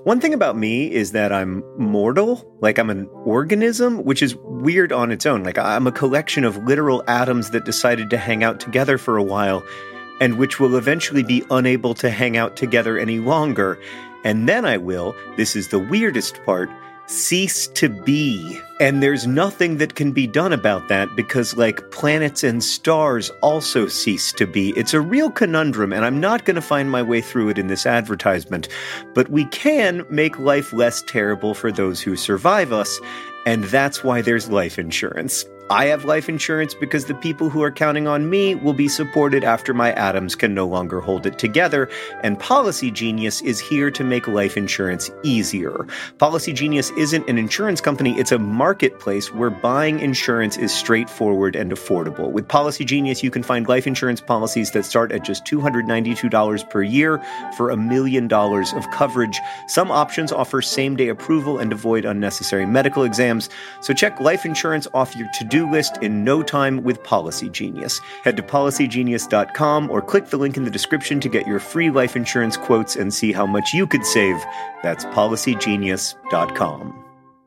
One thing about me is that I'm mortal, like I'm an organism, which is weird on its own. Like I'm a collection of literal atoms that decided to hang out together for a while, and which will eventually be unable to hang out together any longer. And then I will, this is the weirdest part, cease to be. And there's nothing that can be done about that because, like, planets and stars also cease to be. It's a real conundrum, and I'm not going to find my way through it in this advertisement. But we can make life less terrible for those who survive us, and that's why there's life insurance. I have life insurance because the people who are counting on me will be supported after my atoms can no longer hold it together, and Policy Genius is here to make life insurance easier. Policy Genius isn't an insurance company, it's a marketplace where buying insurance is straightforward and affordable. With Policy Genius, you can find life insurance policies that start at just $292 per year for $1 million of coverage. Some options offer same-day approval and avoid unnecessary medical exams, so check life insurance off your to-do list in no time with Policy Genius. Head to policygenius.com or click the link in the description to get your free life insurance quotes and see how much you could save. That's policygenius.com.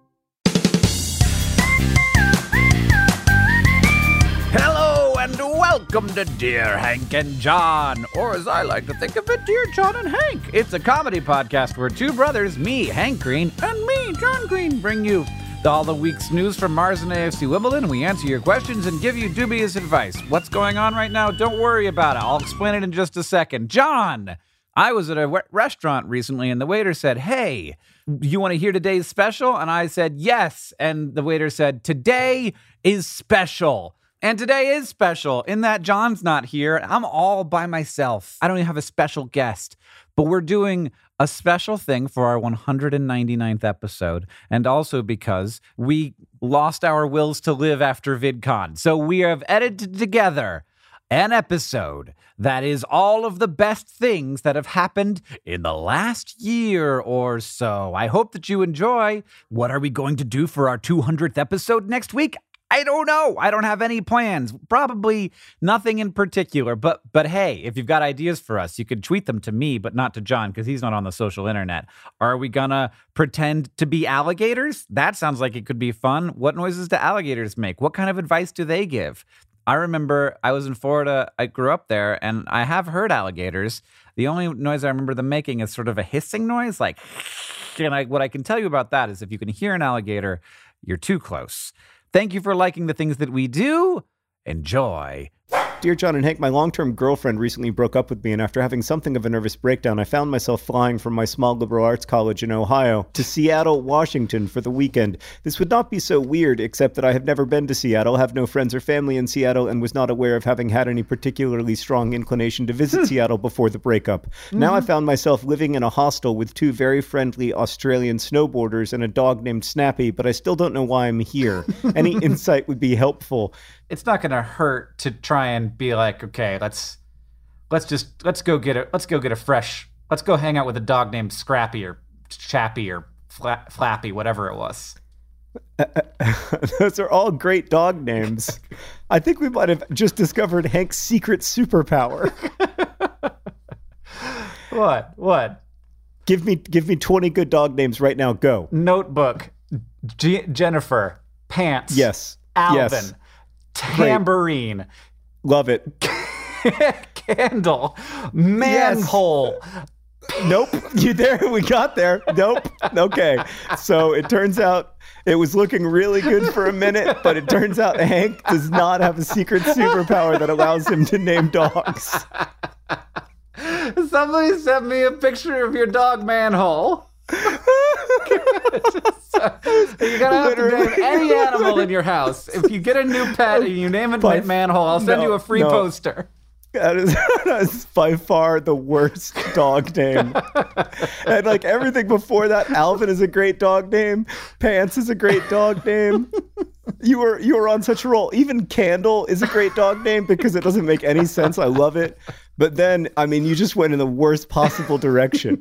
Hello and welcome to Dear Hank and John, or as I like to think of it, Dear John and Hank. It's a comedy podcast where two brothers, me, Hank Green, and me, John Green, bring you all the week's news from Mars and AFC Wimbledon. We answer your questions and give you dubious advice. What's going on right now? Don't worry about it. I'll explain it in just a second. John, I was at a restaurant recently and the waiter said, "Hey, you want to hear today's special?" And I said, "Yes." And the waiter said, "Today is special." And today is special in that John's not here. I'm all by myself. I don't even have a special guest. But we're doing a special thing for our 199th episode, and also because we lost our wills to live after VidCon. So we have edited together an episode that is all of the best things that have happened in the last year or so. I hope that you enjoy. What are we going to do for our 200th episode next week? I don't know. I don't have any plans. Probably nothing in particular. But hey, if you've got ideas for us, you could tweet them to me, but not to John because he's not on the social internet. Are we gonna pretend to be alligators? That sounds like it could be fun. What noises do alligators make? What kind of advice do they give? I remember I was in Florida. I grew up there, and I have heard alligators. The only noise I remember them making is sort of a hissing noise, like, and what I can tell you about that is if you can hear an alligator, you're too close. Thank you for liking the things that we do. Enjoy. Dear John and Hank, my long-term girlfriend recently broke up with me, and after having something of a nervous breakdown, I found myself flying from my small liberal arts college in Ohio to Seattle, Washington for the weekend. This would not be so weird, except that I have never been to Seattle, have no friends or family in Seattle, and was not aware of having had any particularly strong inclination to visit Seattle before the breakup. Now I found myself living in a hostel with two very friendly Australian snowboarders and a dog named Snappy, but I still don't know why I'm here. Any insight would be helpful. It's not going to hurt to try and be like, okay, let's go get a fresh, let's go hang out with a dog named Scrappy or Chappy or Flappy, whatever it was. Those are all great dog names. I think we might have just discovered Hank's secret superpower. What? Give me 20 good dog names right now. Go. Notebook, Jennifer, Pants. Yes. Alvin. Yes. Tambourine. Great. Love it. Candle. Manhole. Yes. Nope. We got there. Nope. Okay. So it turns out it was looking really good for a minute, but it turns out Hank does not have a secret superpower that allows him to name dogs. Somebody sent me a picture of your dog Manhole. You're gonna have to name any animal in your house. If you get a new pet and you name it Manhole, I'll send you a free poster. That is by far the worst dog name. And like everything before that, Alvin is a great dog name. Pants is a great dog name. You were on such a roll. Even Candle is a great dog name because it doesn't make any sense. I love it. But then, I mean, you just went in the worst possible direction.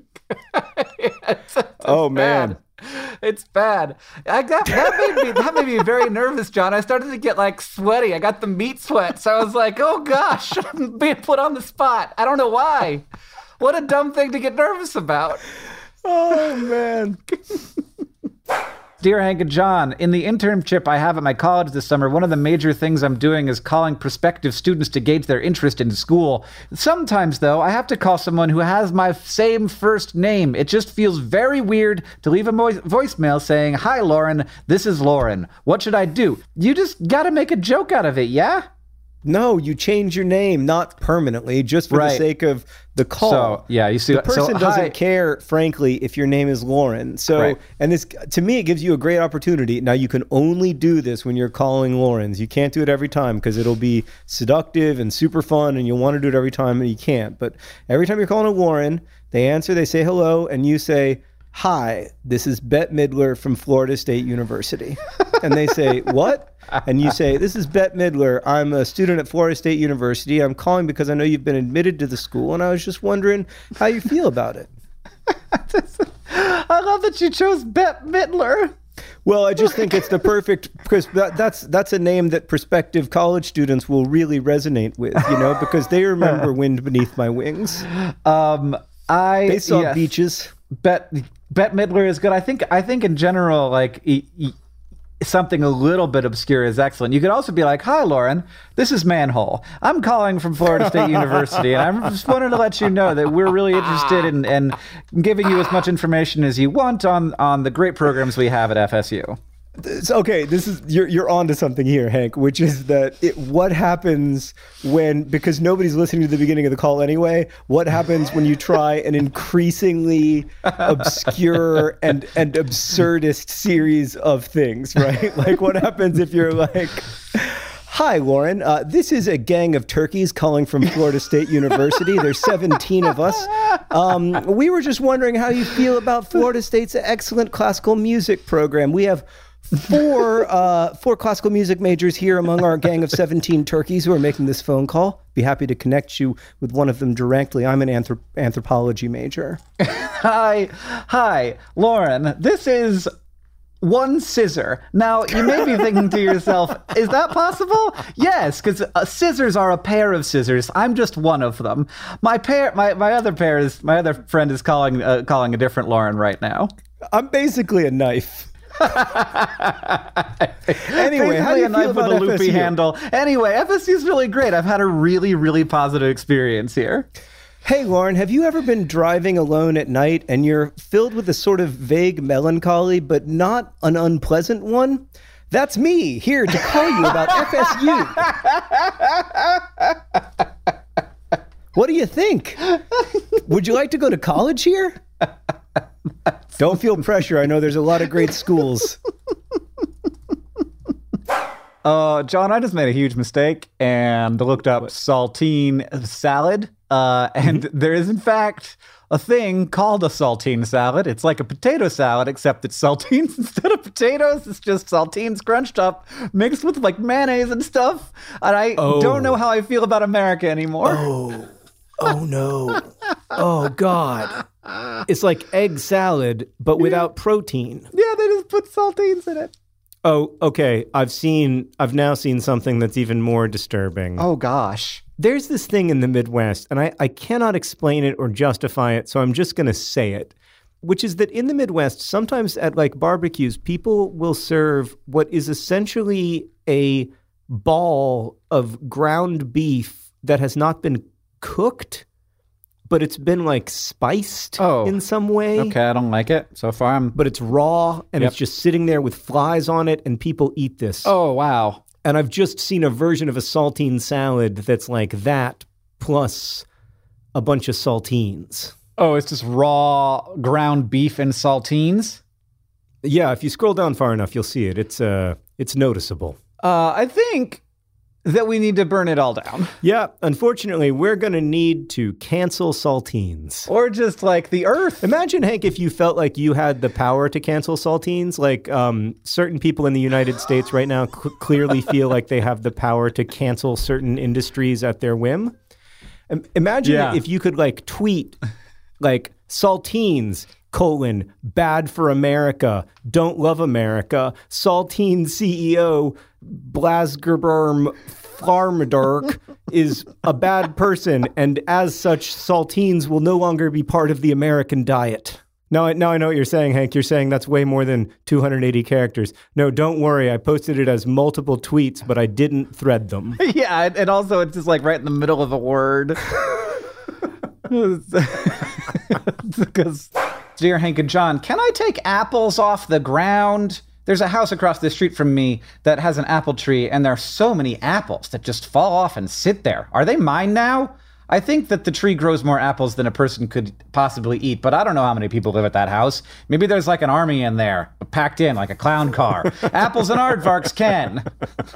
Oh, man. It's bad. That made me very nervous, John. I started to get like sweaty. I got the meat sweats. I was like, oh gosh, I'm being put on the spot. I don't know why. What a dumb thing to get nervous about. Oh, man. Dear Hank and John, in the internship I have at my college this summer, one of the major things I'm doing is calling prospective students to gauge their interest in school. Sometimes, though, I have to call someone who has my same first name. It just feels very weird to leave a voicemail saying, "Hi, Lauren, this is Lauren. What should I do?" You just gotta make a joke out of it, yeah? No, you change your name, not permanently, just for the sake of the call. So, yeah, you see, the person doesn't care, frankly, if your name is Lauren. So, and this, to me, it gives you a great opportunity. Now, you can only do this when you're calling Laurens. You can't do it every time because it'll be seductive and super fun, and you'll want to do it every time, and you can't. But every time you're calling a Lauren, they answer, they say hello, and you say, "Hi, this is Bette Midler from Florida State University." And they say, "What?" And you say, "This is Bette Midler. I'm a student at Florida State University. I'm calling because I know you've been admitted to the school, and I was just wondering how you feel about it." I love that you chose Bette Midler. Well, I just think it's the perfect, because that's a name that prospective college students will really resonate with, because they remember Wind Beneath My Wings. They saw beaches. Bette Midler is good. I think in general, like something a little bit obscure is excellent. You could also be like, "Hi, Lauren, this is Manhole. I'm calling from Florida State University, and I just wanted to let you know that we're really interested in giving you as much information as you want on the great programs we have at FSU." Okay, you're onto something here, Hank, which is that what happens because nobody's listening to the beginning of the call anyway, what happens when you try an increasingly obscure and absurdist series of things, right? Like, what happens if you're like, "Hi, Lauren, this is a gang of turkeys calling from Florida State University. There's 17 of us. We were just wondering how you feel about Florida State's excellent classical music program. We have four classical music majors here among our gang of 17 turkeys who are making this phone call. Be happy to connect you with one of them directly. I'm an anthropology major." Hi, Lauren. This is one scissor. Now, you may be thinking to yourself, is that possible? Yes, because scissors are a pair of scissors. I'm just one of them. My other friend is calling a different Lauren right now. I'm basically a knife. Anyway, how do you feel about with a loopy FSU? handle? Anyway, FSU is really great. I've had a really, really positive experience here. Hey, Lauren, have you ever been driving alone at night and you're filled with a sort of vague melancholy, but not an unpleasant one? That's me, here to call you about FSU. What do you think? Would you like to go to college here? Don't feel pressure. I know there's a lot of great schools. John, I just made a huge mistake and looked up saltine salad. And there is, in fact, a thing called a saltine salad. It's like a potato salad, except it's saltines instead of potatoes. It's just saltines crunched up, mixed with like mayonnaise and stuff. And I don't know how I feel about America anymore. Oh no. Oh, God. It's like egg salad, but without protein. Yeah, they just put saltines in it. Oh, okay. I've now seen something that's even more disturbing. Oh, gosh. There's this thing in the Midwest, and I cannot explain it or justify it, so I'm just going to say it, which is that in the Midwest, sometimes at like barbecues, people will serve what is essentially a ball of ground beef that has not been cooked, but it's been like spiced in some way. Okay, I don't like it so far. But it's raw, and it's just sitting there with flies on it, and people eat this. Oh, wow. And I've just seen a version of a saltine salad that's like that, plus a bunch of saltines. Oh, it's just raw ground beef and saltines? Yeah, if you scroll down far enough, you'll see it. It's noticeable. I think that we need to burn it all down. Yeah, unfortunately, we're going to need to cancel saltines. Or just like the earth. Imagine, Hank, if you felt like you had the power to cancel saltines. Like certain people in the United States right now clearly feel like they have the power to cancel certain industries at their whim. Imagine if you could like tweet like saltines, bad for America, don't love America, saltine CEO Blasgerberm Farmadark is a bad person, and as such, saltines will no longer be part of the American diet. Now I know what you're saying, Hank. You're saying that's way more than 280 characters. No, don't worry. I posted it as multiple tweets, but I didn't thread them. Yeah, and also it's just like right in the middle of a word. Because, dear Hank and John, can I take apples off the ground? There's a house across the street from me that has an apple tree, and there are so many apples that just fall off and sit there. Are they mine now? I think that the tree grows more apples than a person could possibly eat, but I don't know how many people live at that house. Maybe there's like an army in there, packed in like a clown car. Apples and aardvarks, Ken.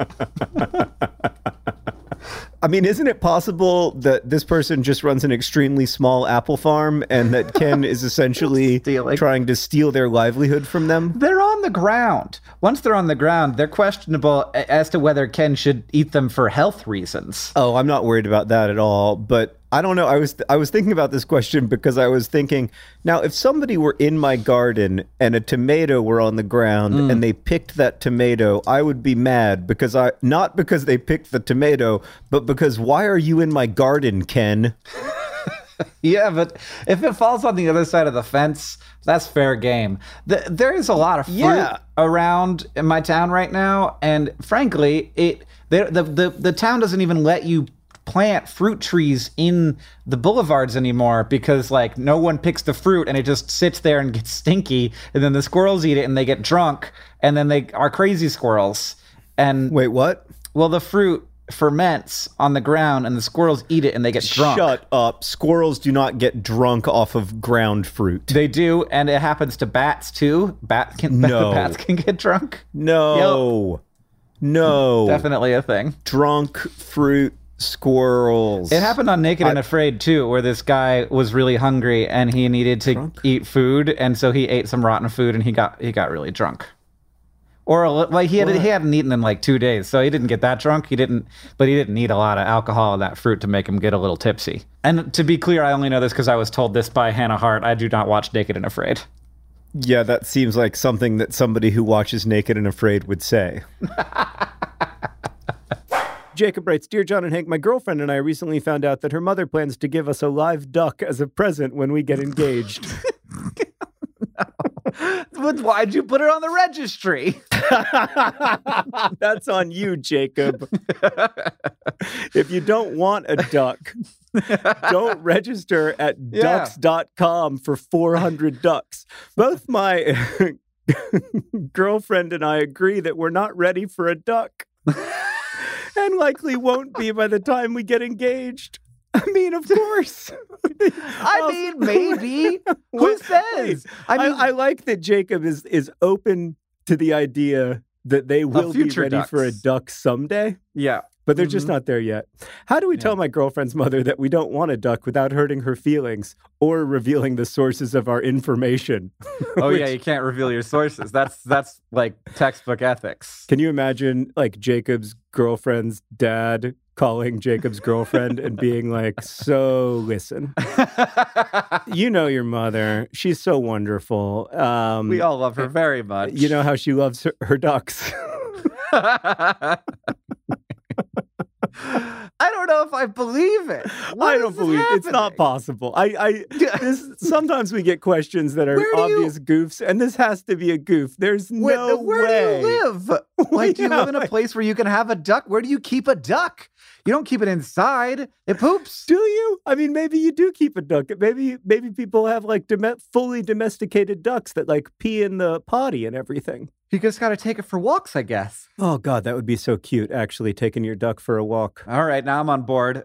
I mean, isn't it possible that this person just runs an extremely small apple farm and that Ken is essentially trying to steal their livelihood from them? They're on the ground. Once they're on the ground, they're questionable as to whether Ken should eat them for health reasons. Oh, I'm not worried about that at all, but I don't know. I was thinking about this question because I was thinking, now, if somebody were in my garden and a tomato were on the ground and they picked that tomato, I would be mad because not because they picked the tomato, but because why are you in my garden, Ken? Yeah, but if it falls on the other side of the fence, that's fair game. There is a lot of fruit around in my town right now, and frankly, the town doesn't even let you plant fruit trees in the boulevards anymore because like no one picks the fruit and it just sits there and gets stinky, and then the squirrels eat it and they get drunk, and then they are crazy squirrels. And wait, what? Well, the fruit ferments on the ground and the squirrels eat it and they get drunk. Shut up. Squirrels do not get drunk off of ground fruit. They do, and it happens to bats too. Bats can get drunk. No. Yep. No. Definitely a thing. Drunk fruit squirrels. It happened on Naked and Afraid too, where this guy was really hungry and he needed to eat food, and so he ate some rotten food and he got really drunk. Or like he hadn't eaten in like 2 days, so he didn't get that drunk. He didn't need a lot of alcohol in that fruit to make him get a little tipsy. And to be clear, I only know this because I was told this by Hannah Hart. I do not watch Naked and Afraid. Yeah, that seems like something that somebody who watches Naked and Afraid would say. Jacob writes, Dear John and Hank, my girlfriend and I recently found out that her mother plans to give us a live duck as a present when we get engaged. No. Why'd you put it on the registry? That's on you, Jacob. If you don't want a duck, don't register at ducks.com for 400 ducks. Both my girlfriend and I agree that we're not ready for a duck. And likely won't be by the time we get engaged. I mean, of course. Maybe. Who says? I like that Jacob is open to the idea that they will be ready ducks. for a duck someday. Yeah. But they're just not there yet. How do we tell my girlfriend's mother that we don't want a duck without hurting her feelings or revealing the sources of our information? Oh, yeah, you can't reveal your sources. That's like textbook ethics. Can you imagine like Jacob's girlfriend's dad calling Jacob's girlfriend and being like, so listen, you know your mother. She's so wonderful. We all love her very much. You know how she loves her ducks. I don't know if I believe it. I don't believe it. It's not possible. Sometimes we get questions that are obvious goofs, and this has to be a goof. There's no way. Where do you live? Like, do you live in a place where you can have a duck? Where do you keep a duck? You don't keep it inside. It poops. Do you? I mean, maybe you do keep a duck. Maybe people have like fully domesticated ducks that like pee in the potty and everything. You just got to take it for walks, I guess. Oh, God, that would be so cute, actually, taking your duck for a walk. All right, now I'm on board.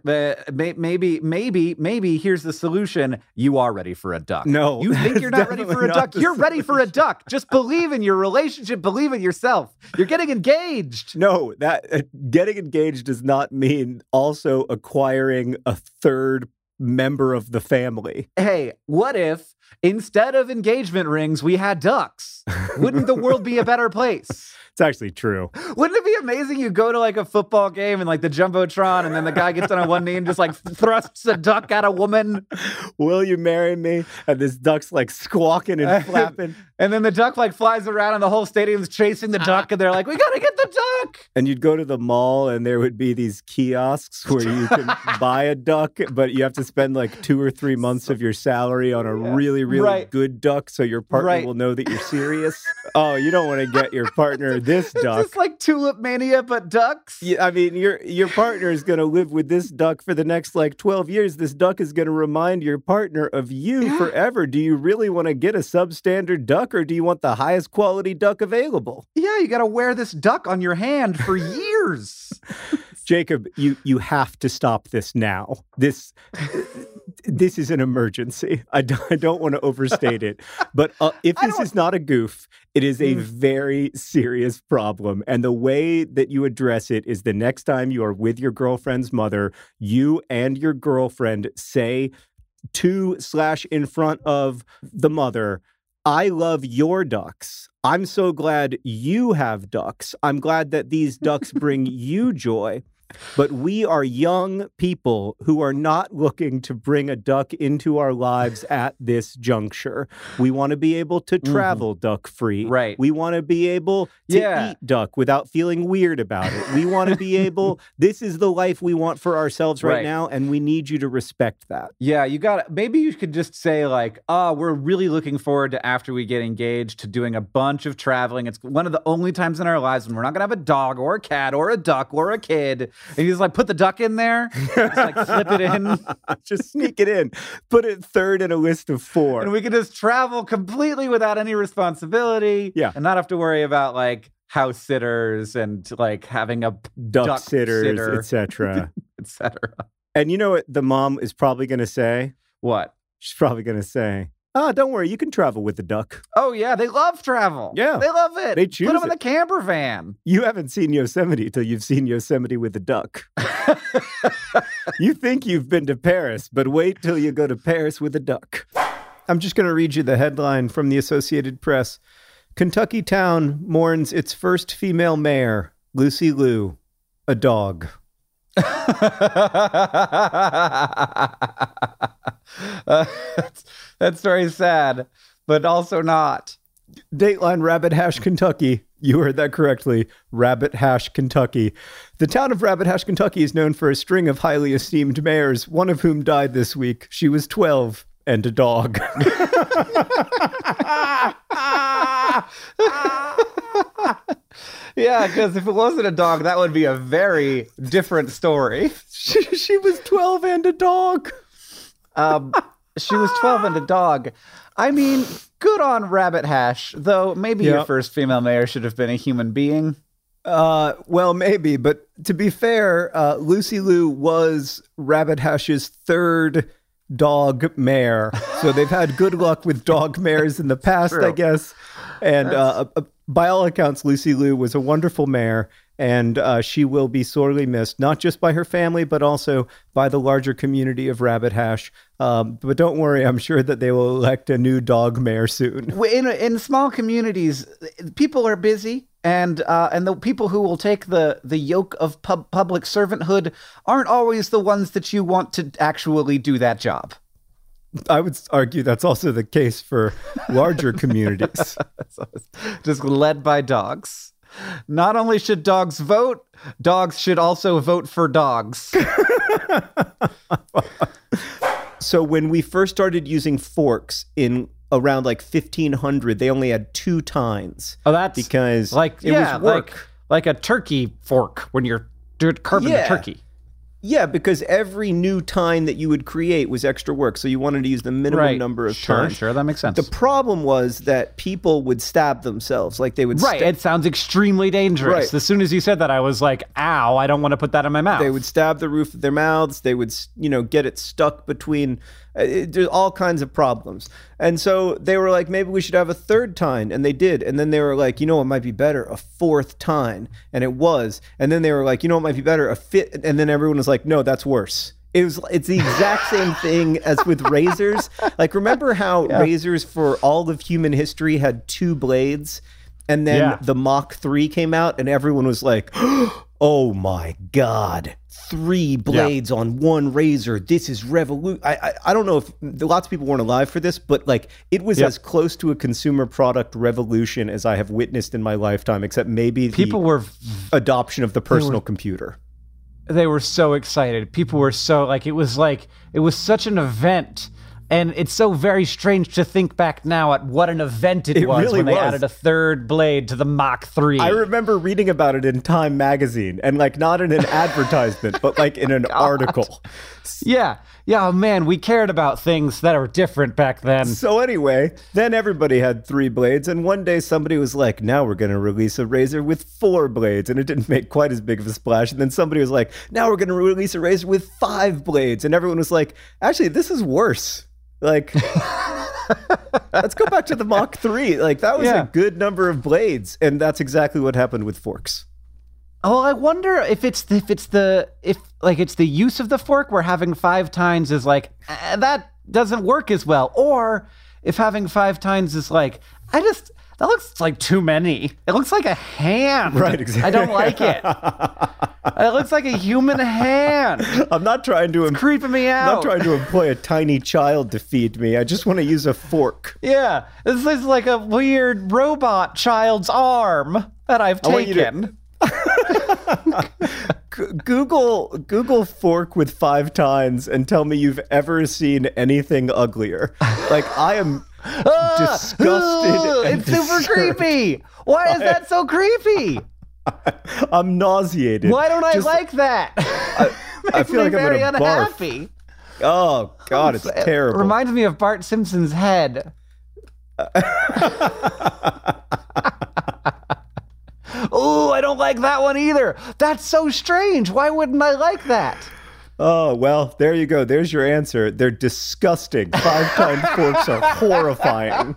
Maybe here's the solution. You are ready for a duck. No. You think you're not ready for a duck? You're ready for a duck. Just believe in your relationship. Believe in yourself. You're getting engaged. No, that getting engaged does not mean also acquiring a third member of the family. Hey, what if instead of engagement rings, we had ducks? Wouldn't the world be a better place? It's actually true. Wouldn't it be amazing? You go to like a football game and like the Jumbotron, and then the guy gets on one knee and just like thrusts a duck at a woman. Will you marry me? And this duck's like squawking and flapping. And then the duck like flies around and the whole stadium's chasing the duck, and they're like, we gotta get the duck. And you'd go to the mall and there would be these kiosks where you can buy a duck, but you have to spend like 2 or 3 months of your salary on a really, really good duck so your partner will know that you're serious. Oh, you don't want to get your partner this duck. It's just like Tulip Mania, but ducks. Yeah, I mean, your partner is going to live with this duck for the next like 12 years. This duck is going to remind your partner of you forever. Do you really want to get a substandard duck, or do you want the highest quality duck available? Yeah, you got to wear this duck on your hand for years. Jacob, you have to stop this now. This is an emergency. I don't want to overstate it. But if this is not a goof, it is a very serious problem. And the way that you address it is the next time you are with your girlfriend's mother, you and your girlfriend say to / in front of the mother, I love your ducks. I'm so glad you have ducks. I'm glad that these ducks bring you joy. But we are young people who are not looking to bring a duck into our lives at this juncture. We want to be able to travel duck-free. Right. We want to be able to eat duck without feeling weird about it. We want to be able, this is the life we want for ourselves right now, and we need you to respect that. Yeah, maybe you could just say like, we're really looking forward to, after we get engaged, to doing a bunch of traveling. It's one of the only times in our lives when we're not going to have a dog or a cat or a duck or a kid. And you just like put the duck in there, just like slip it in. Just sneak it in. Put it third in a list of 4. And we can just travel completely without any responsibility. Yeah. And not have to worry about like house sitters and like having a duck sitters, etc. etc. And you know what the mom is probably going to say? What? She's probably going to say, don't worry, you can travel with the duck. Oh, yeah, they love travel. Yeah. They love it. They choose Put them in it. the camper van. You haven't seen Yosemite till you've seen Yosemite with the duck. You think you've been to Paris, but wait till you go to Paris with a duck. I'm just going to read you the headline from the Associated Press. Kentucky town mourns its first female mayor, Lucy Liu, a dog. That's very sad, but also not. Dateline Rabbit Hash, Kentucky. You heard that correctly. Rabbit Hash, Kentucky. The town of Rabbit Hash, Kentucky is known for a string of highly esteemed mayors, one of whom died this week. She was 12 and a dog. Yeah, because if it wasn't a dog, that would be a very different story. She was 12 and a dog. She was 12 and a dog. I mean, good on Rabbit Hash, though maybe your first female mayor should have been a human being. Well, maybe, but to be fair, Lucy Liu was Rabbit Hash's third dog mayor. So they've had good luck with dog mayors in the past, I guess. And by all accounts, Lucy Liu was a wonderful mayor, and she will be sorely missed, not just by her family, but also by the larger community of Rabbit Hash. But don't worry, I'm sure that they will elect a new dog mayor soon. In small communities, people are busy, and the people who will take the yoke of public servanthood aren't always the ones that you want to actually do that job. I would argue that's also the case for larger communities. Just led by dogs. Not only should dogs vote, dogs should also vote for dogs. So when we first started using forks in around like 1500, they only had 2 tines. Oh, that's because like it was work. Like a turkey fork when you're carving the turkey. Yeah, because every new tine that you would create was extra work, so you wanted to use the minimum number of tines. Sure, that makes sense. The problem was that people would stab themselves, like they would. Right, it sounds extremely dangerous. Right. As soon as you said that, I was like, "Ow! I don't want to put that in my mouth." They would stab the roof of their mouths. They would, get it stuck between. There's all kinds of problems, and so they were like, maybe we should have a 3rd tine, and they did. And then they were like, what might be better, a 4th tine, and it was. And then they were like, what might be better, a 5th, and then everyone was like, no, that's worse. It's the exact same thing as with razors. Like, remember how razors for all of human history had 2 blades? And then Yeah. the Mach 3 came out, and everyone was like, oh my God, 3 blades on one razor. This is revolution. I don't know if lots of people weren't alive for this, but like it was as close to a consumer product revolution as I have witnessed in my lifetime, except maybe the adoption of the personal computer. They were so excited. People were so it was such an event. And it's so very strange to think back now at what an event it was really when they was. added a third blade to the Mach 3. I remember reading about it in Time magazine, and like not in an advertisement, but like in an article. Yeah. Yeah, oh man, we cared about things that are different back then. So anyway, then everybody had 3 blades, and one day somebody was like, now we're going to release a razor with 4 blades, and it didn't make quite as big of a splash. And then somebody was like, now we're going to release a razor with 5 blades, and everyone was like, actually, this is worse. Like, let's go back to the Mach 3. Like, that was a good number of blades, and that's exactly what happened with forks. Oh, I wonder if it's the use of the fork where having 5 tines is like that doesn't work as well, or if having 5 tines is like that looks like too many. It looks like a hand. Right, exactly. I don't like it. It looks like a human hand. I'm not trying to Creeping me out. I'm not trying to employ a tiny child to feed me. I just want to use a fork. Yeah, this is like a weird robot child's arm that I've taken. Google fork with 5 tines and tell me you've ever seen anything uglier. Like, I am disgusted. And It's super creepy. Why is that so creepy? I'm nauseated. Why don't I like that? I feel like I'm very gonna unhappy. barf. Oh God, it's terrible. It reminds me of Bart Simpson's head. Oh, I don't like that one either. That's so strange. Why wouldn't I like that? Oh, well, there you go. There's your answer. They're disgusting. 5-tine forks are horrifying.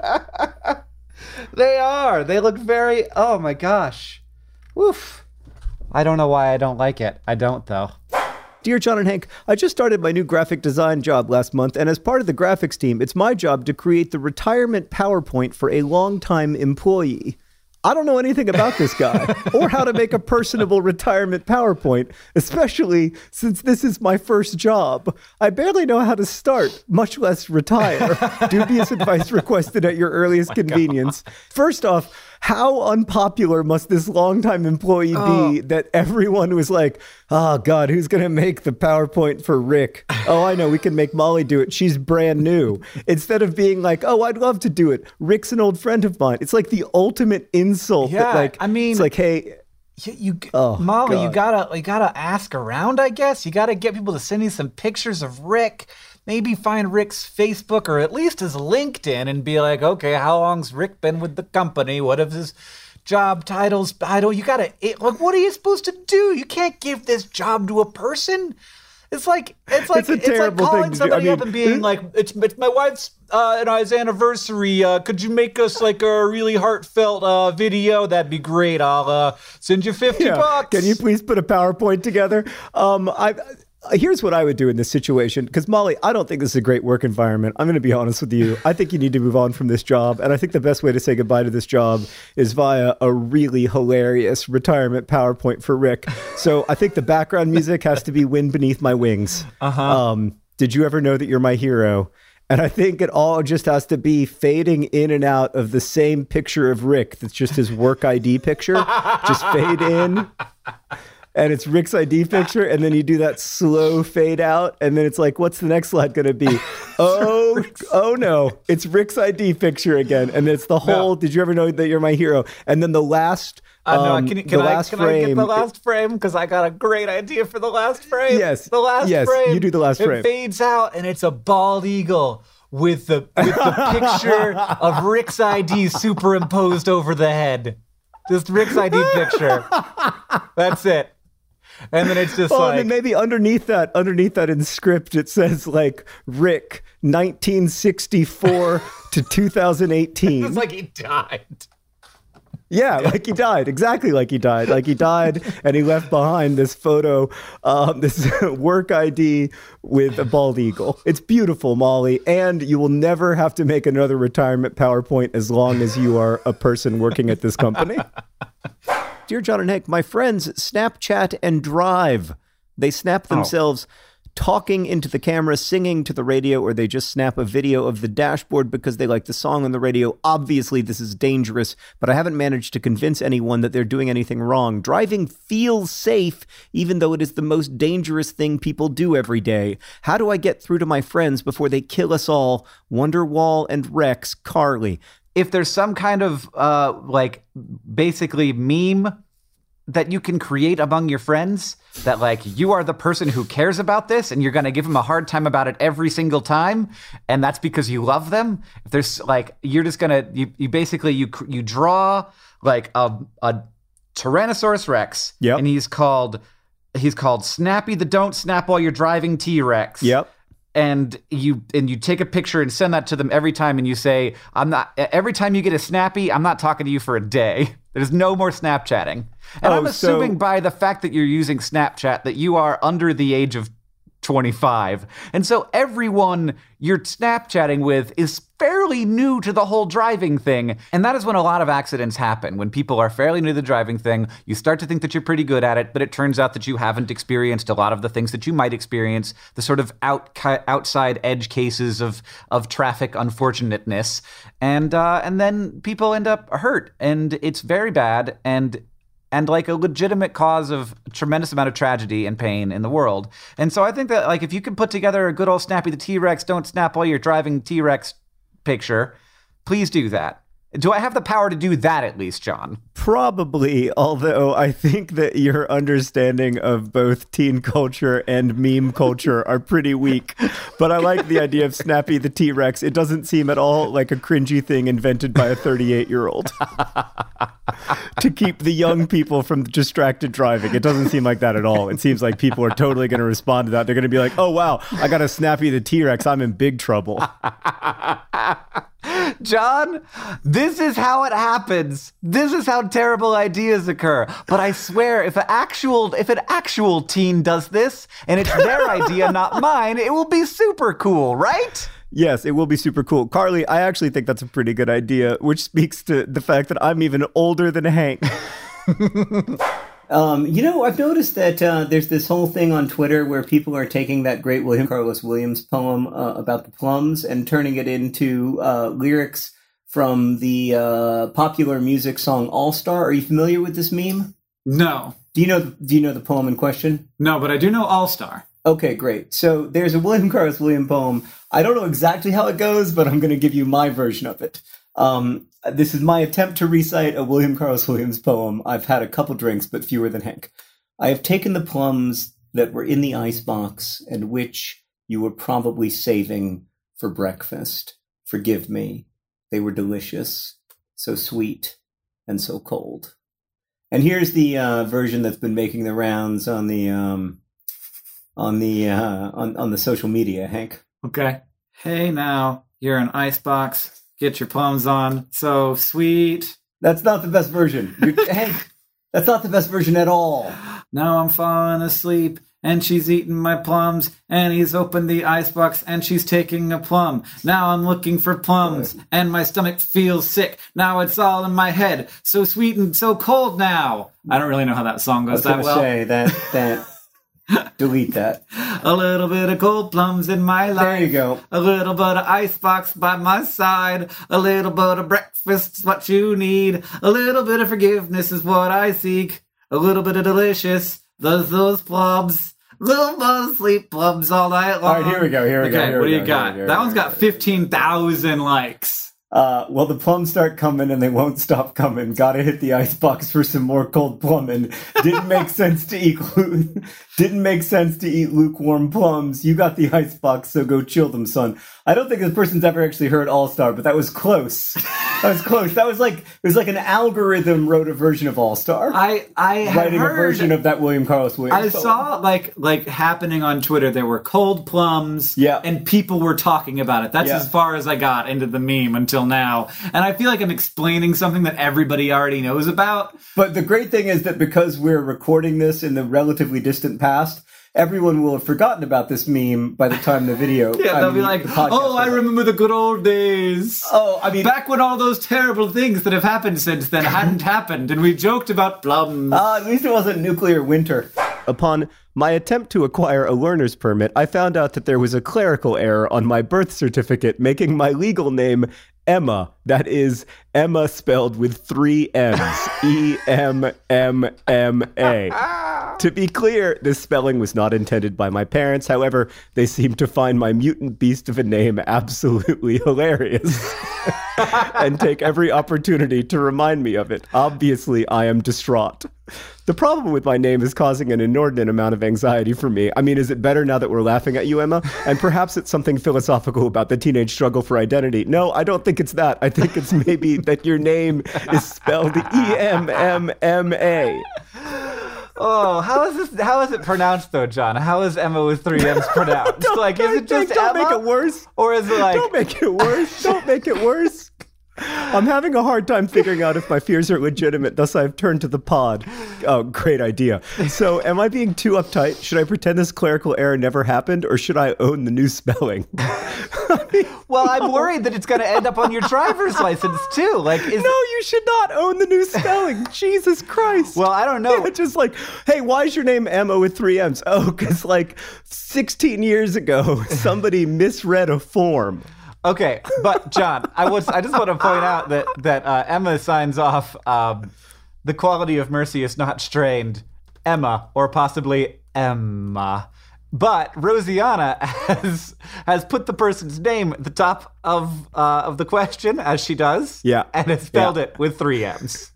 They are. They look very... Oh, my gosh. Woof. I don't know why I don't like it. I don't, though. Dear John and Hank, I just started my new graphic design job last month, and as part of the graphics team, it's my job to create the retirement PowerPoint for a longtime employee. I don't know anything about this guy or how to make a personable retirement PowerPoint, especially since this is my first job. I barely know how to start, much less retire. Dubious advice requested at your earliest convenience. First off, how unpopular must this longtime employee be that everyone was like, oh, God, who's going to make the PowerPoint for Rick? Oh, I know, we can make Molly do it. She's brand new. Instead of being like, oh, I'd love to do it. Rick's an old friend of mine. It's like the ultimate insult. Yeah, that, like, I mean, it's like, hey, Molly, God. you gotta ask around, I guess. You gotta get people to send you some pictures of Rick. Maybe find Rick's Facebook or at least his LinkedIn and be like, okay, how long's Rick been with the company? What if his job titles? What are you supposed to do? You can't give this job to a person. It's like terrible calling thing to do. somebody I mean, up and being like, it's my wife's and I's anniversary. Could you make us like a really heartfelt video? That'd be great. I'll send you $50. Can you please put a PowerPoint together? Here's what I would do in this situation, because Molly, I don't think this is a great work environment. I'm going to be honest with you. I think you need to move on from this job, and I think the best way to say goodbye to this job is via a really hilarious retirement PowerPoint for Rick. So I think the background music has to be "Wind Beneath My Wings." Did you ever know that you're my hero? And I think it all just has to be fading in and out of the same picture of Rick. That's just his work ID picture. Just fade in. And it's Rick's ID picture, and then you do that slow fade out, and then it's like, what's the next slide going to be? Oh no, it's Rick's ID picture again, and it's the whole. Did you ever know that you're my hero? And then the last. Can I get the last frame? Because I got a great idea for the last frame. Yes, the last frame. You do the last frame. It fades out, and it's a bald eagle with the picture of Rick's ID superimposed over the head. Just Rick's ID picture. That's it. And then it's just and then maybe underneath that in script, it says like Rick 1964 to 2018. It's like he died. Yeah, like he died. Exactly like he died. Like he died and he left behind this photo, this work ID with a bald eagle. It's beautiful, Molly. And you will never have to make another retirement PowerPoint as long as you are a person working at this company. Dear John and Hank, my friends Snapchat and Drive. They snap themselves talking into the camera, singing to the radio, or they just snap a video of the dashboard because they like the song on the radio. Obviously, this is dangerous, but I haven't managed to convince anyone that they're doing anything wrong. Driving feels safe, even though it is the most dangerous thing people do every day. How do I get through to my friends before they kill us all? Wonderwall and Rex, Carly. If there's some kind of, basically meme that you can create among your friends that like you are the person who cares about this and you're going to give them a hard time about it every single time. And that's because you love them. If there's like, you're just going to, you draw like a Tyrannosaurus Rex. Yep. And he's called Snappy the Don't Snap While You're Driving T-Rex. Yep. And you take a picture and send that to them every time and you say, every time you get a Snappy, I'm not talking to you for a day. There's no more Snapchatting. And I'm assuming by the fact that you're using Snapchat that you are under the age of 25. And so everyone you're Snapchatting with is fairly new to the whole driving thing. And that is when a lot of accidents happen. When people are fairly new to the driving thing, you start to think that you're pretty good at it, but it turns out that you haven't experienced a lot of the things that you might experience, the sort of outside edge cases of traffic unfortunateness. And then people end up hurt, and it's very bad and like a legitimate cause of a tremendous amount of tragedy and pain in the world. And so I think that like if you can put together a good old Snappy the T-Rex, don't snap while you're driving T-Rex picture, please do that. Do I have the power to do that at least, John? Probably, although I think that your understanding of both teen culture and meme culture are pretty weak. But I like the idea of Snappy the T-Rex. It doesn't seem at all like a cringy thing invented by a 38-year-old to keep the young people from distracted driving. It doesn't seem like that at all. It seems like people are totally going to respond to that. They're going to be like, oh, wow, I got a Snappy the T-Rex. I'm in big trouble. John, this is how it happens. This is how terrible ideas occur. But I swear, if an actual teen does this, and it's their idea, not mine, it will be super cool, right? Yes, it will be super cool. Carly, I actually think that's a pretty good idea, which speaks to the fact that I'm even older than Hank. I've noticed that there's this whole thing on Twitter where people are taking that great William Carlos Williams poem about the plums and turning it into lyrics from the popular music song All Star. Are you familiar with this meme? No. Do you know the poem in question? No, but I do know All Star. Okay, great. So there's a William Carlos Williams poem. I don't know exactly how it goes, but I'm going to give you my version of it. This is my attempt to recite a William Carlos Williams poem. I've had a couple drinks, but fewer than Hank. I have taken the plums that were in the icebox and which you were probably saving for breakfast. Forgive me. They were delicious, so sweet, and so cold. And here's the version that's been making the rounds on the social media, Hank. Okay. Hey now, you're an icebox. Get your plums on. So sweet. That's not the best version. Hank, that's not the best version at all. Now I'm falling asleep, and she's eating my plums, and he's opened the icebox, and she's taking a plum. Now I'm looking for plums, and my stomach feels sick. Now it's all in my head. So sweet and so cold now. I don't really know how that song goes that well. I was going to say that delete that. A little bit of cold plums in my life. There you go. A little bit of icebox by my side. A little bit of breakfast is what you need. A little bit of forgiveness is what I seek. A little bit of delicious. Those plums. A little bit of sleep plums all night long. All right, here we go. Okay, what do you got? That one's got 15,000 likes. Well, the plums start coming and they won't stop coming. Gotta hit the icebox for some more cold plumbing. Didn't make sense to eat lukewarm plums. You got the icebox, so go chill them, son. I don't think this person's ever actually heard All Star, but that was close. That was close. That was like, it was like an algorithm wrote a version of All-Star. I had writing heard, a version of that William Carlos Williams I poem. saw like happening on Twitter. There were cold plums, Yeah. and people were talking about it. That's Yeah. as far as I got into the meme until now. And I feel like I'm explaining something that everybody already knows about. But the great thing is that because we're recording this in the relatively distant past, everyone will have forgotten about this meme by the time the video. Yeah, they'll be like, the podcast "Oh, I is up." remember the good old days." Oh, I mean, Back when all those terrible things that have happened since then hadn't happened, and we joked about plums. at least it wasn't nuclear winter. Upon my attempt to acquire a learner's permit, I found out that there was a clerical error on my birth certificate, making my legal name Emma. That is Emma spelled with 3 M's. E-M-M-M-A. To be clear, this spelling was not intended by my parents. However, they seem to find my mutant beast of a name absolutely hilarious and take every opportunity to remind me of it. Obviously, I am distraught. The problem with my name is causing an inordinate amount of anxiety for me. I mean, is it better now that we're laughing at you, Emma? And perhaps it's something philosophical about the teenage struggle for identity. No, I don't think it's that. I think it's maybe that your name is spelled E-M-M-M-A. Oh, how is it pronounced though, John? How is Emma with 3 M's pronounced? Is it just don't Emma? make it worse. Or is it like... Don't make it worse. Don't make it worse. I'm having a hard time figuring out if my fears are legitimate, thus I've turned to the pod. Oh, great idea. So, am I being too uptight? Should I pretend this clerical error never happened, or should I own the new spelling? Well, I'm worried that it's going to end up on your driver's license, too. No, you should not own the new spelling. Jesus Christ. Well, I don't know. It's just like, hey, why is your name Emma with 3 M's? Oh, because 16 years ago, somebody misread a form. Okay, but John, I just want to point out that Emma signs off, the quality of mercy is not strained, Emma, or possibly Emma. But Rosianna has put the person's name at the top of the question, as she does. Yeah. And has spelled it with 3 M's.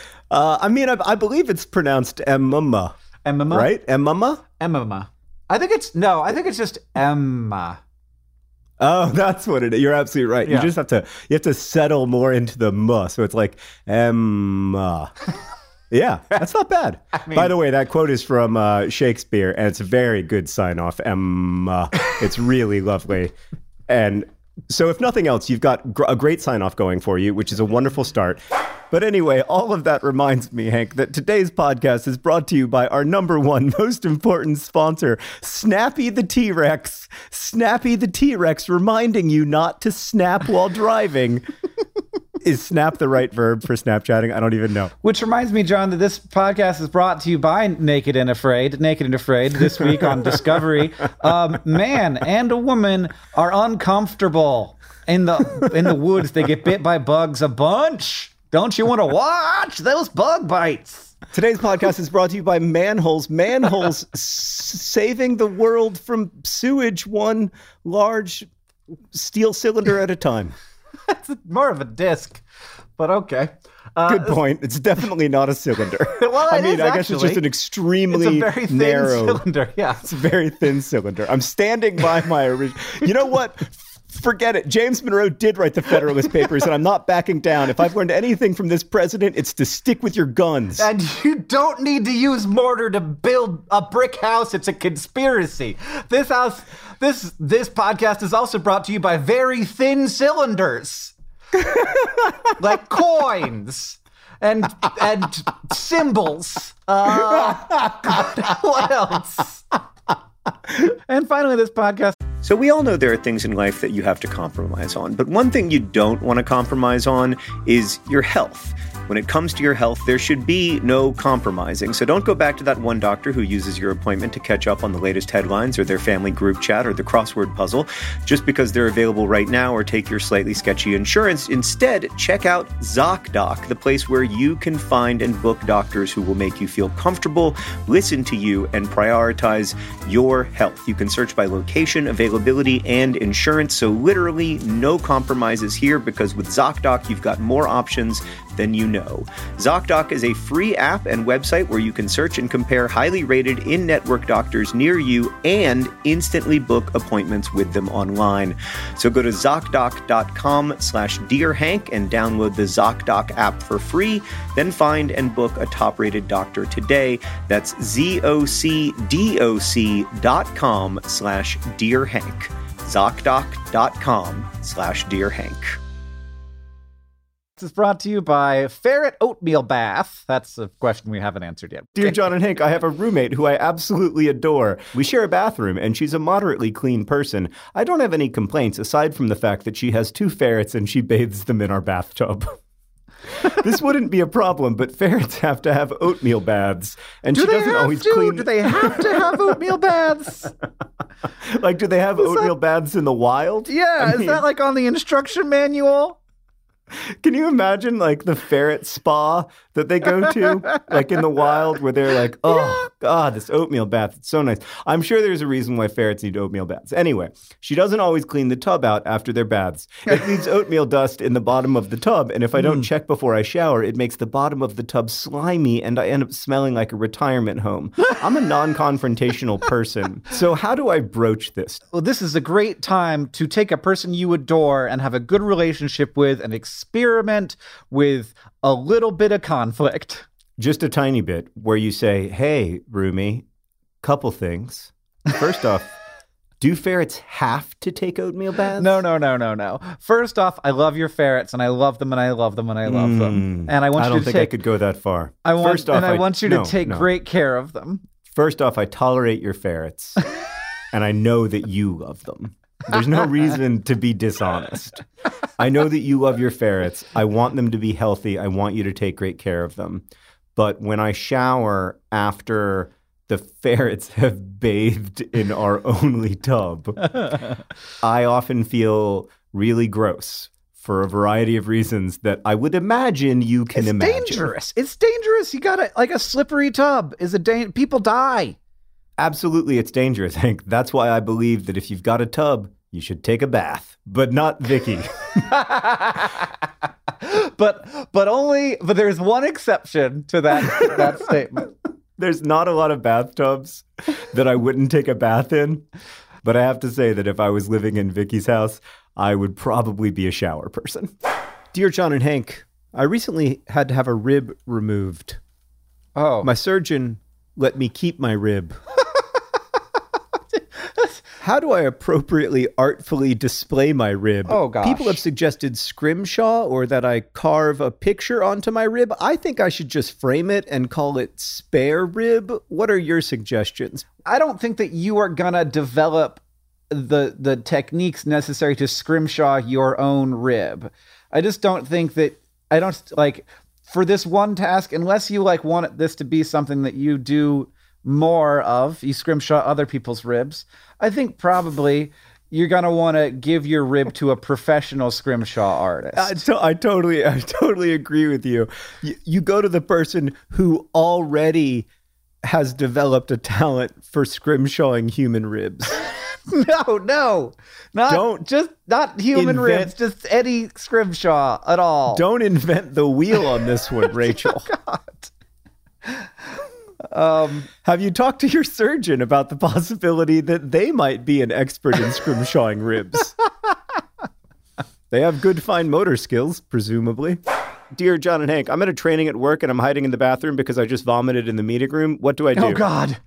I believe it's pronounced Emma. Emma? Right? Emma? Emma. I think it's just Emma. Oh, that's what it is. You're absolutely right. Yeah. You have to settle more into the muh. So it's like Emma. Yeah, that's not bad. By the way, that quote is from Shakespeare, and it's a very good sign off. Emma. It's really lovely. And so if nothing else, you've got a great sign off going for you, which is a wonderful start. But anyway, all of that reminds me, Hank, that today's podcast is brought to you by our number one most important sponsor, Snappy the T-Rex. Snappy the T-Rex, reminding you not to snap while driving. Is snap the right verb for Snapchatting? I don't even know. Which reminds me, John, that this podcast is brought to you by Naked and Afraid. This week on Discovery. Man and a woman are uncomfortable in the woods. They get bit by bugs a bunch. Don't you want to watch those bug bites? Today's podcast is brought to you by Manholes. Manholes saving the world from sewage one large steel cylinder at a time. It's more of a disc, but okay. Good point. It's definitely not a cylinder. Well, I guess it's just an extremely it's a very thin narrow cylinder. Yeah, it's a very thin cylinder. I'm standing by my original. You know what? Forget it. James Monroe did write the Federalist Papers, and I'm not backing down. If I've learned anything from this president, it's to stick with your guns. And you don't need to use mortar to build a brick house. It's a conspiracy. This podcast is also brought to you by very thin cylinders, like coins and symbols. What else? And finally, this podcast. So we all know there are things in life that you have to compromise on, but one thing you don't want to compromise on is your health. When it comes to your health, there should be no compromising. So don't go back to that one doctor who uses your appointment to catch up on the latest headlines or their family group chat or the crossword puzzle just because they're available right now or take your slightly sketchy insurance. Instead, check out ZocDoc, the place where you can find and book doctors who will make you feel comfortable, listen to you, and prioritize your health. You can search by location, availability, and insurance. So literally no compromises here because with ZocDoc, you've got more options then you know. ZocDoc is a free app and website where you can search and compare highly rated in-network doctors near you and instantly book appointments with them online. So go to ZocDoc.com/DearHank and download the ZocDoc app for free. Then find and book a top-rated doctor today. That's ZocDoc.com/DearHank. ZocDoc.com/DearHank. This is brought to you by Ferret Oatmeal Bath. That's a question we haven't answered yet. Dear John and Hank, I have a roommate who I absolutely adore. We share a bathroom, and she's a moderately clean person. I don't have any complaints aside from the fact that she has 2 ferrets and she bathes them in our bathtub. This wouldn't be a problem, but ferrets have to have oatmeal baths, and she doesn't always clean. Do they have to have oatmeal baths? Like, do they have oatmeal baths in the wild? Yeah, is that like on the instruction manual? Can you imagine, like, the ferret spa that they go to, like, in the wild, where they're like, oh, God, this oatmeal bath, it's so nice. I'm sure there's a reason why ferrets need oatmeal baths. Anyway, she doesn't always clean the tub out after their baths. It leaves oatmeal dust in the bottom of the tub, and if I don't check before I shower, it makes the bottom of the tub slimy, and I end up smelling like a retirement home. I'm a non-confrontational person, so how do I broach this? Well, this is a great time to take a person you adore and have a good relationship with and experiment with a little bit of conflict. Just a tiny bit, where you say, hey, roomie, couple things. First off, do ferrets have to take oatmeal baths? No. First off, I love your ferrets, and I love them, and I love them, and I love them. And I want you to don't think I could go that far. I want you to take great care of them. First off, I tolerate your ferrets, and I know that you love them. There's no reason to be dishonest. I know that you love your ferrets. I want them to be healthy. I want you to take great care of them. But when I shower after the ferrets have bathed in our only tub, I often feel really gross for a variety of reasons that I would imagine you can imagine. It's dangerous. You got like a slippery tub. People die. Absolutely, it's dangerous, Hank. That's why I believe that if you've got a tub, you should take a bath, but not Vicky. but there's one exception to that statement. There's not a lot of bathtubs that I wouldn't take a bath in, but I have to say that if I was living in Vicky's house, I would probably be a shower person. Dear John and Hank, I recently had to have a rib removed. Oh. My surgeon let me keep my rib. How do I appropriately, artfully display my rib? Oh, gosh. People have suggested scrimshaw or that I carve a picture onto my rib. I think I should just frame it and call it spare rib. What are your suggestions? I don't think that you are going to develop the techniques necessary to scrimshaw your own rib. I just don't think that, for this one task, unless you want this to be something that you do more of, you scrimshaw other people's ribs, I think probably you're going to want to give your rib to a professional scrimshaw artist. I totally agree with you. You go to the person who already has developed a talent for scrimshawing human ribs. No. Not human ribs, just any scrimshaw at all. Don't invent the wheel on this one, Rachel. God. Have you talked to your surgeon about the possibility that they might be an expert in scrimshawing ribs? They have good fine motor skills, presumably. Dear John and Hank, I'm at a training at work and I'm hiding in the bathroom because I just vomited in the meeting room. What do I do? Oh, God.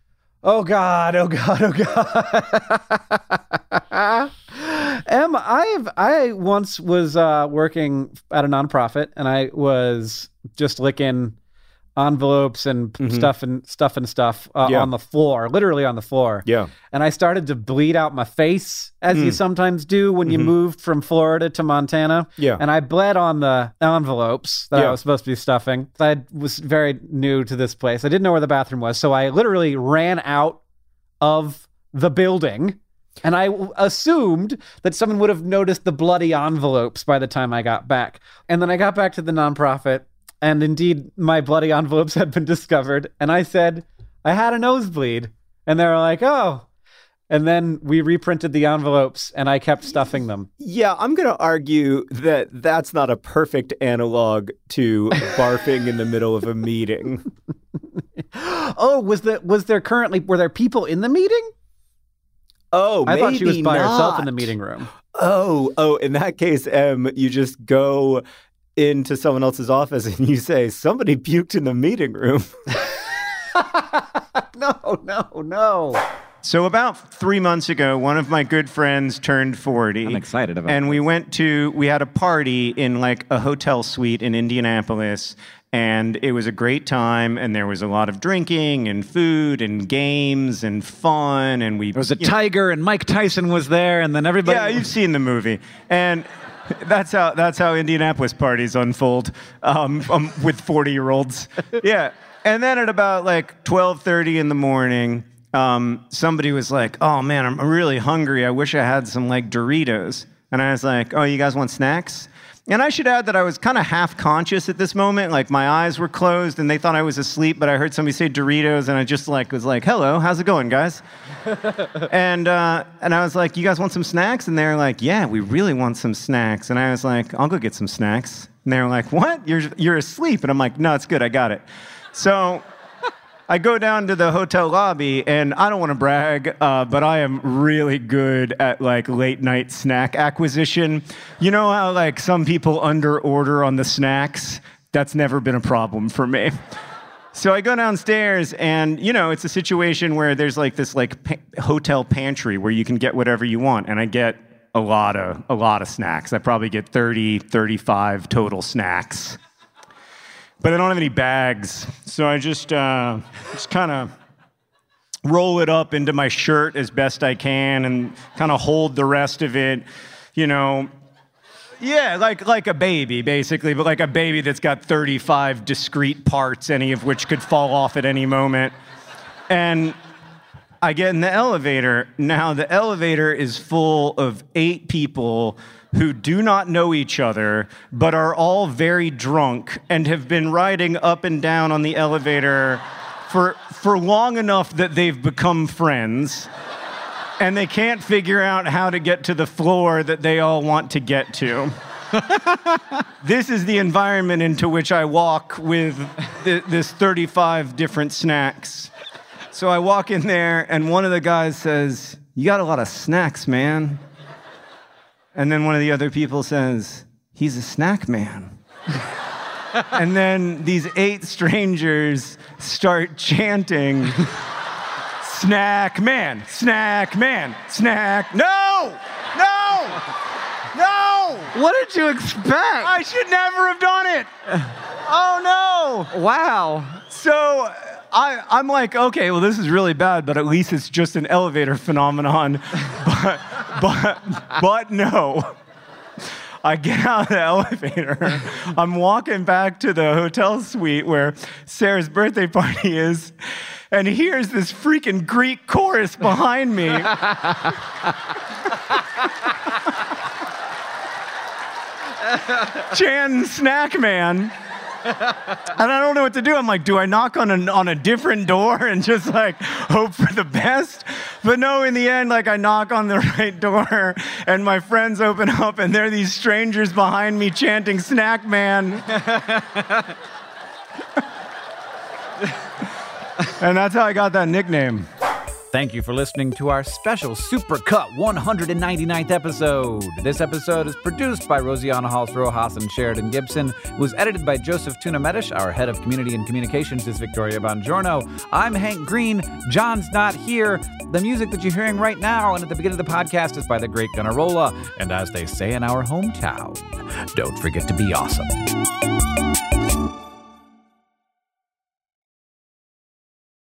I once was working at a nonprofit, and I was just licking envelopes and stuff on the floor, literally on the floor. Yeah. And I started to bleed out my face, as you sometimes do when you moved from Florida to Montana. Yeah. And I bled on the envelopes that I was supposed to be stuffing. I was very new to this place. I didn't know where the bathroom was. So I literally ran out of the building, and I assumed that someone would have noticed the bloody envelopes by the time I got back. And then I got back to the nonprofit, and indeed, my bloody envelopes had been discovered. And I said, I had a nosebleed. And they were like, oh. And then we reprinted the envelopes, and I kept stuffing them. Yeah, I'm going to argue that that's not a perfect analog to barfing in the middle of a meeting. Oh, were there people in the meeting? Oh, I thought she was by not. herself in the meeting room. Oh, in that case, you just go into someone else's office and you say, somebody puked in the meeting room. No. So about 3 months ago, one of my good friends turned 40. I'm excited about And this. we had a party in like a hotel suite in Indianapolis. And it was a great time, and there was a lot of drinking and food and games and fun. And There was a tiger, and Mike Tyson was there, and then everybody... Yeah, you've seen the movie. And that's how Indianapolis parties unfold with 40-year-olds. Yeah. And then at about like 12:30 in the morning, somebody was like, oh, man, I'm really hungry. I wish I had some like Doritos. And I was like, oh, you guys want snacks? And I should add that I was kind of half conscious at this moment. Like my eyes were closed and they thought I was asleep, but I heard somebody say Doritos and I just was like, hello, how's it going, guys? and I was like, you guys want some snacks? And they're like, yeah, we really want some snacks. And I was like, I'll go get some snacks. And they were like, what? You're asleep? And I'm like, no, it's good. I got it. So I go down to the hotel lobby, and I don't want to brag, but I am really good at like late night snack acquisition. You know how like some people under order on the snacks? That's never been a problem for me. So I go downstairs, and it's a situation where there's like this hotel pantry where you can get whatever you want, and I get a lot of snacks. I probably get 30, 35 total snacks. But I don't have any bags, so I just kind of roll it up into my shirt as best I can and kind of hold the rest of it, Yeah, like a baby, basically, but like a baby that's got 35 discrete parts, any of which could fall off at any moment. And I get in the elevator. Now, the elevator is full of 8 people who do not know each other, but are all very drunk and have been riding up and down on the elevator for long enough that they've become friends, and they can't figure out how to get to the floor that they all want to get to. This is the environment into which I walk with this 35 different snacks. So I walk in there, and one of the guys says, you got a lot of snacks, man. And then one of the other people says, he's a snack man. And then these 8 strangers start chanting, snack man, snack man, snack. No! What did you expect? I should never have done it. Oh, no. Wow. So I'm like, okay, well, this is really bad, but at least it's just an elevator phenomenon. But no. I get out of the elevator. I'm walking back to the hotel suite where Sarah's birthday party is, and here's this freaking Greek chorus behind me. Chan Snack Man. And I don't know what to do. I'm like, do I knock on a different door and just like hope for the best? But no, in the end, like I knock on the right door and my friends open up and there are these strangers behind me chanting Snack Man. And that's how I got that nickname. Thank you for listening to our special Super Cut 199th episode. This episode is produced by Rosianna Halls Rojas and Sheridan Gibson. It was edited by Joseph Tuna Medish. Our head of community and communications is Victoria Bongiorno. I'm Hank Green. John's not here. The music that you're hearing right now and at the beginning of the podcast is by the great Gunnarolla. And as they say in our hometown, don't forget to be awesome.